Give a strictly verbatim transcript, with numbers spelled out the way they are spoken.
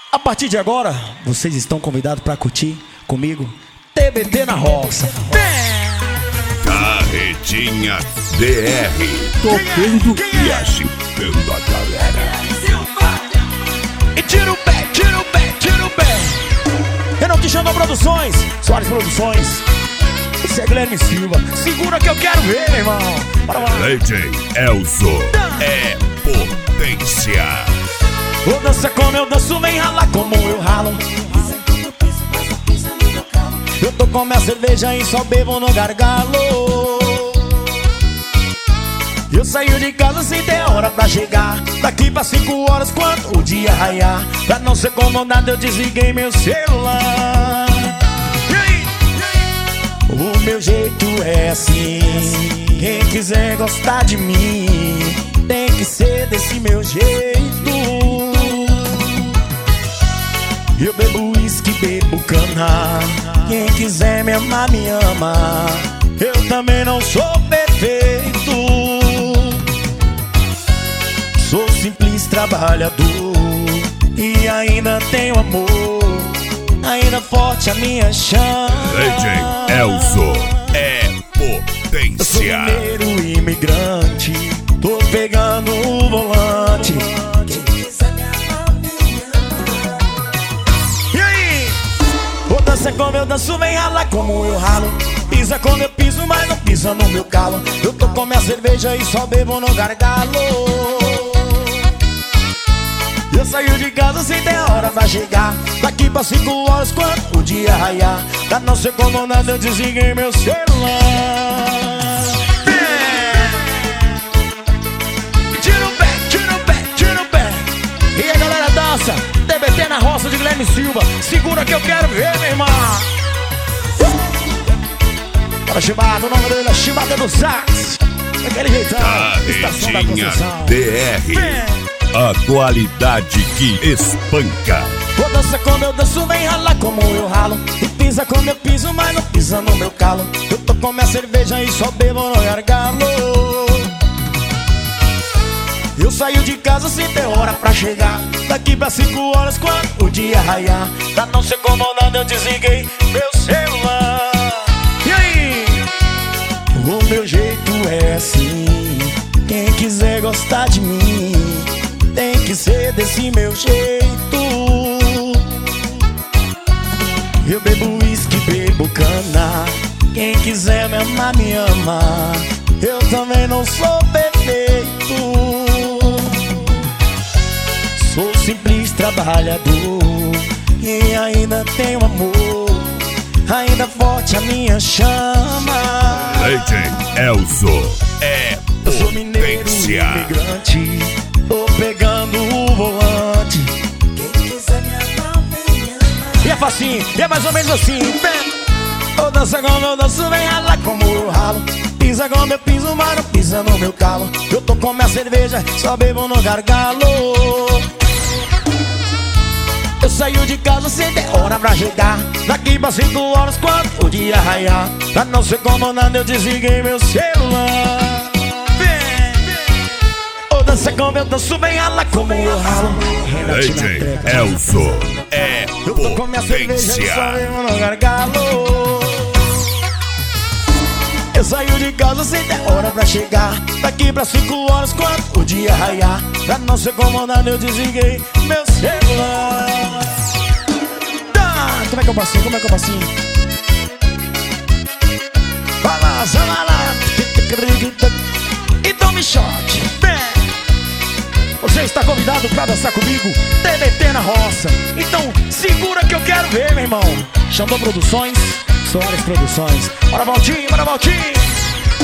A partir de agora, vocês estão convidados para curtir comigo T B T na roça. Carretinha D R, tocando e agitando a galera. E tira o pé, tira o pé, tira o pé. Eu não te chamo Produções, Soares Produções. Esse é Guilherme Silva. Segura que eu quero ver, meu irmão. Bora lá. D J Elzo é potência. Vou dançar como eu danço, vem ralar como eu ralo. Eu tô com minha cerveja e só bebo no gargalo. Eu saio de casa sem ter hora pra chegar. Daqui pra cinco horas quando o dia raiar. Pra não ser incomodado eu desliguei meu celular. E aí? O meu jeito é assim. Quem quiser gostar de mim tem que ser desse meu jeito. Eu bebo uísque, bebo cana. Quem quiser me amar, me ama. Eu também não sou perfeito. Sou simples trabalhador e ainda tenho amor. Ainda forte a minha chama. D J Elzo é potência. Eu sou mineiro imigrante, tô pegando o volante. Dança como eu danço, vem ralar como eu ralo. Pisa como eu piso, mas não pisa no meu calo. Eu tô com minha cerveja e só bebo no gargalo. Eu saio de casa sem ter hora pra chegar. Daqui pra cinco horas quando o dia raiar. Pra não ser incomodado eu desliguei meu celular. Tira o pé, tira o pé, tira o pé. E a galera dança T B T na roça de Guilherme Silva. Segura que eu quero ver, meu irmão. Bora, Chibata, o nome dele é Chibata do Sax. Daquele jeitão. Carretinha D R, a qualidade que espanca. Vou dançar como eu danço, vem ralar como eu ralo. E pisa como eu piso, mas não pisa no meu calo. Eu tô com minha cerveja e só bebo no gargalo. Eu saio de casa sem ter hora pra chegar. Daqui pra cinco horas quando o dia raiar. Pra não ser incomodado eu desliguei meu celular. E aí? O meu jeito é assim. Quem quiser gostar de mim tem que ser desse meu jeito. Eu bebo uísque, bebo cana. Quem quiser me amar, me ama. Eu também não sou perfeito. Sou simples trabalhador e ainda tenho amor. Ainda forte a minha chama. D J Elzo é eu sou mineiro potência. Imigrante, tô pegando o volante. Quem quiser me amar, me ama. E é facinho, e é mais ou menos assim. Eu danço como eu danço, vem ralar como eu ralo. Pisa como eu piso, mas não pisa no meu calo. Eu tô com minha cerveja, só bebo no gargalo. Eu saio de casa sem ter hora pra chegar. Daqui pra cinco horas quando o dia raiar. Pra não ser incomodado eu desliguei meu celular. Ô, dança como eu danço, vem ralar como eu ralo. D J Elzo é eu tô com minha cerveja e só bebo no gargalo. Eu saio de casa sem ter hora pra chegar. Daqui pra cinco horas quando o dia raiar. Pra não ser incomodado eu desliguei meu celular. Tá, como é que é o passinho, como é que é o passinho? Vai lá, vai lá. E tome shot. Você está convidado pra dançar comigo T B T na roça. Então segura que eu quero ver, meu irmão. Chamou Produções, Soares Produções. Bora, Valtinho, bora, Valtinho.